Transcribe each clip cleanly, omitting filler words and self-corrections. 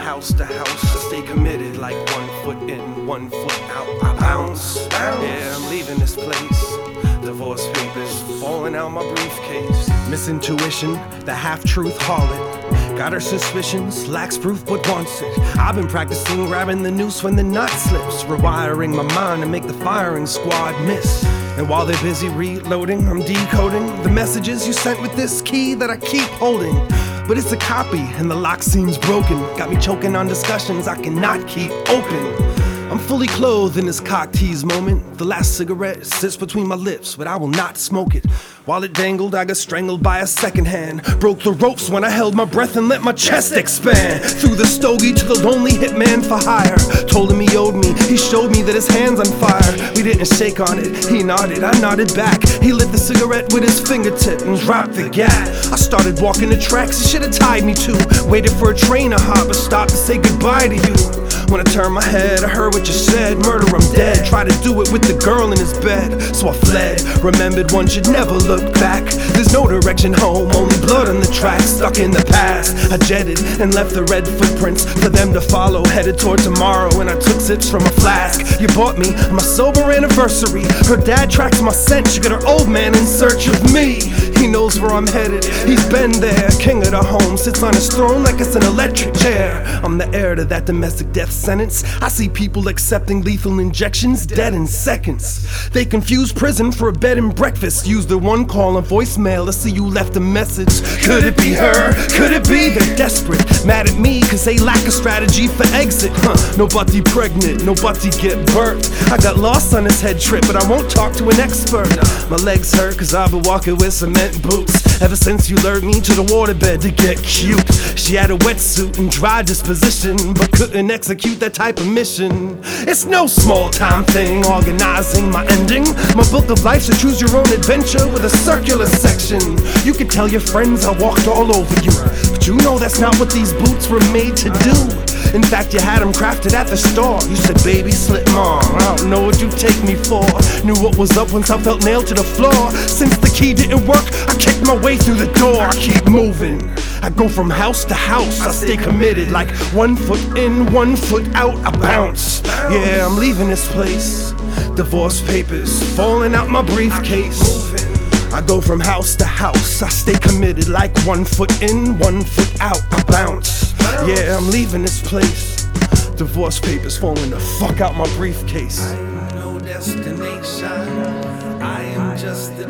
house to house, I stay committed like 1 foot in, 1 foot out. I bounce. Yeah, I'm leaving this place. Divorce papers falling out my briefcase. Misintuition, the half-truth harlot. Got her suspicions, lacks proof but wants it. I've been practicing grabbing the noose when the knot slips, rewiring my mind to make the firing squad miss. And while they're busy reloading, I'm decoding the messages you sent with this key that I keep holding. But it's a copy and the lock seems broken. Got me choking on discussions I cannot keep open. I'm fully clothed in this cock tease moment. The last cigarette sits between my lips, but I will not smoke it. While it dangled, I got strangled by a second hand. Broke the ropes when I held my breath and let my chest expand. Threw the stogie to the lonely hitman for hire. Told him he owed me, he showed me that his hand's on fire. We didn't shake on it, he nodded, I nodded back. He lit the cigarette with his fingertip and dropped the gas. I started walking the tracks he should've tied me to. Waited for a train to hop, but stopped to say goodbye to you. When I turned my head, I heard what you said. Murder, I'm dead. Tried to do it with the girl in his bed, so I fled. Remembered one should never look back. There's no direction home, only blood on the tracks. Stuck in the past, I jetted and left the red footprints for them to follow. Headed toward tomorrow, and I took sips from a flask you bought me on my sober anniversary. Her dad tracks my scent. She got her old man in search of me. He knows where I'm headed, he's been there. King of the home, sits on his throne like it's an electric chair. I'm the heir to that domestic death sentence. I see people accepting lethal injections, dead in seconds. They confuse prison for a bed and breakfast. Use the one call on voicemail to see you left a message. Could it be her? Could it be? They're desperate, mad at me cause they lack a strategy for exit. Nobody pregnant, nobody get birthed. I got lost on this head trip, but I won't talk to an expert. My legs hurt cause I've been walking with cement boots ever since you lured me to the waterbed to get cute. She had a wetsuit and dry disposition, but couldn't execute that type of mission. It's no small time thing, organizing my ending. My book of life, so choose your own adventure with a circular section. You could tell your friends I walked all over you, but you know that's not what these boots were made to do. In fact, you had them crafted at the store. You said, baby, slip mom, I don't know what you take me for. Knew what was up once I felt nailed to the floor. Since the key didn't work, I kicked my way through the door. I keep moving, I go from house to house. I stay committed like 1 foot in, 1 foot out. I bounce, yeah, I'm leaving this place. Divorce papers falling out my briefcase. I go from house to house, I stay committed like 1 foot in, 1 foot out. I bounce, yeah, I'm leaving this place. Divorce papers falling the fuck out my briefcase. I am no destination, I am just the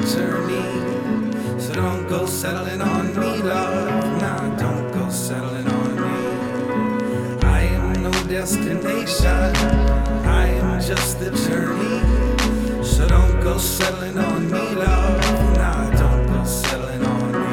journey. So don't go settling on me, love. Nah, don't go settling on me. I am no destination, I am just the journey. So don't go settling on me, love. Nah, don't go settling on me.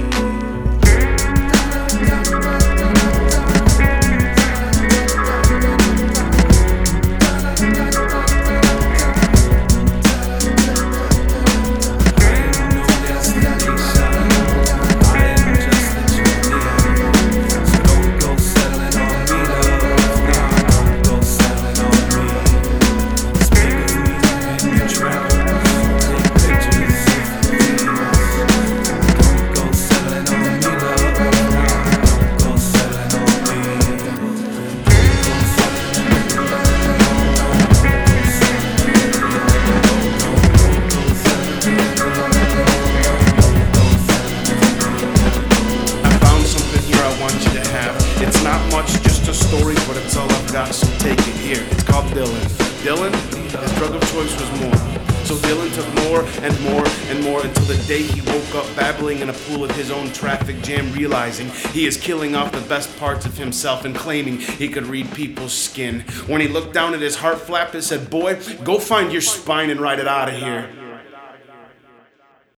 It's not much, just a story, but it's all I've got, so take it here. It's called Dylan. Dylan, his drug of choice was more. So Dylan took more and more and more until the day he woke up babbling in a pool of his own traffic jam, realizing he is killing off the best parts of himself and claiming he could read people's skin. When he looked down at his heart flap, it said, boy, go find your spine and ride it out of here.